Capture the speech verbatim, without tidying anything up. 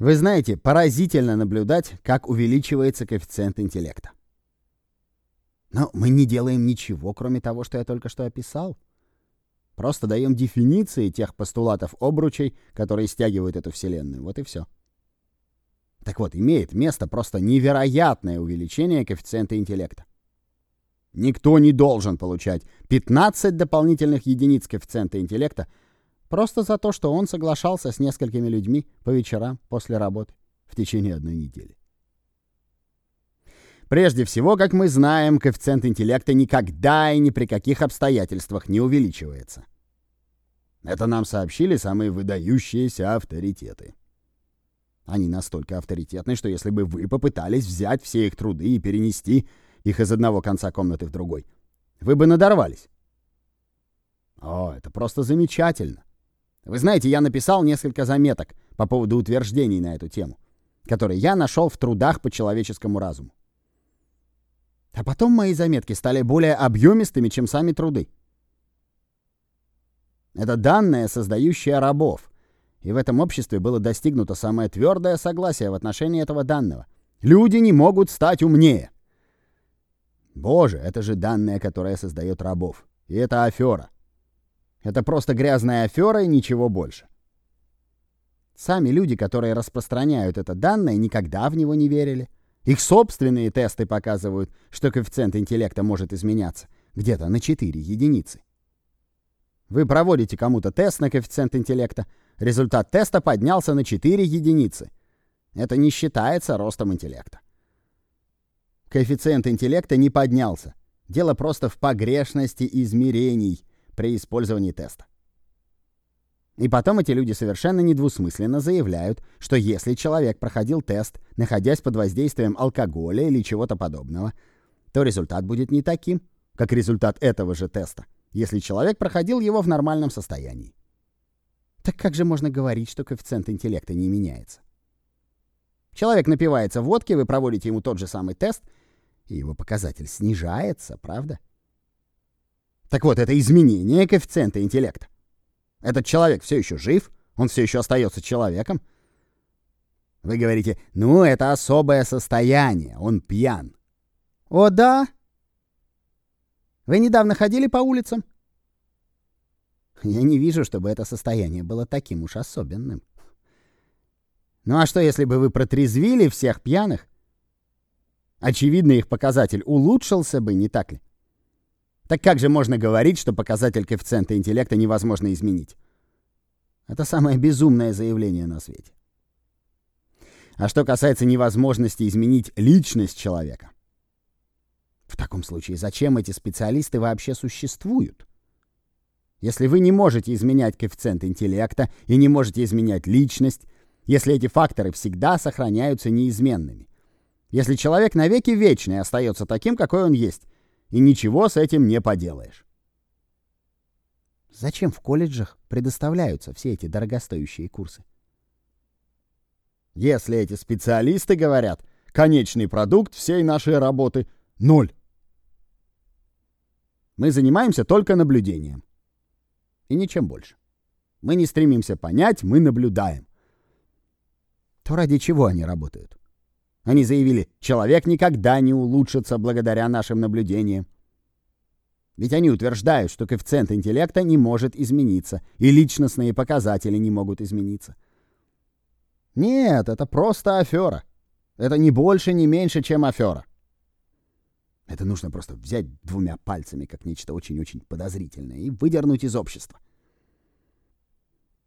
Вы знаете, поразительно наблюдать, как увеличивается коэффициент интеллекта. Но мы не делаем ничего, кроме того, что я только что описал. Просто даем дефиниции тех постулатов обручей, которые стягивают эту Вселенную. Вот и все. Так вот, имеет место просто невероятное увеличение коэффициента интеллекта. Никто не должен получать пятнадцать дополнительных единиц коэффициента интеллекта просто за то, что он соглашался с несколькими людьми по вечерам после работы в течение одной недели. Прежде всего, как мы знаем, коэффициент интеллекта никогда и ни при каких обстоятельствах не увеличивается. Это нам сообщили самые выдающиеся авторитеты. Они настолько авторитетны, что если бы вы попытались взять все их труды и перенести их из одного конца комнаты в другой, вы бы надорвались. О, это просто замечательно. Вы знаете, я написал несколько заметок по поводу утверждений на эту тему, которые я нашел в трудах по человеческому разуму. А потом мои заметки стали более объемистыми, чем сами труды. Это данные, создающие рабов. И в этом обществе было достигнуто самое твердое согласие в отношении этого данного. Люди не могут стать умнее. Боже, это же данные, которые создают рабов. И это афера. Это просто грязная афера и ничего больше. Сами люди, которые распространяют это данное, никогда в него не верили. Их собственные тесты показывают, что коэффициент интеллекта может изменяться где-то на четыре единицы. Вы проводите кому-то тест на коэффициент интеллекта, результат теста поднялся на четыре единицы. Это не считается ростом интеллекта. Коэффициент интеллекта не поднялся. Дело просто в погрешности измерений при использовании теста. И потом эти люди совершенно недвусмысленно заявляют, что если человек проходил тест, находясь под воздействием алкоголя или чего-то подобного, то результат будет не таким, как результат этого же теста, если человек проходил его в нормальном состоянии. Так как же можно говорить, что коэффициент интеллекта не меняется? Человек напивается водки, вы проводите ему тот же самый тест, и его показатель снижается, правда? Так вот, это изменение коэффициента интеллекта. Этот человек все еще жив, он все еще остается человеком. Вы говорите, ну, это особое состояние, он пьян. О, да? Вы недавно ходили по улицам? Я не вижу, чтобы это состояние было таким уж особенным. Ну а что, если бы вы протрезвили всех пьяных? Очевидно, их показатель улучшился бы, не так ли? Так как же можно говорить, что показатель коэффициента интеллекта невозможно изменить? Это самое безумное заявление на свете. А что касается невозможности изменить личность человека, в таком случае зачем эти специалисты вообще существуют? Если вы не можете изменять коэффициент интеллекта и не можете изменять личность, если эти факторы всегда сохраняются неизменными, если человек навеки вечный остается таким, какой он есть, и ничего с этим не поделаешь. Зачем в колледжах предоставляются все эти дорогостоящие курсы? Если эти специалисты говорят, конечный продукт всей нашей работы — ноль. Мы занимаемся только наблюдением. И ничем больше. Мы не стремимся понять, мы наблюдаем. То ради чего они работают? Они заявили, человек никогда не улучшится благодаря нашим наблюдениям. Ведь они утверждают, что коэффициент интеллекта не может измениться, и личностные показатели не могут измениться. Нет, это просто афера. Это не больше, не меньше, чем афера. Это нужно просто взять двумя пальцами, как нечто очень-очень подозрительное, и выдернуть из общества.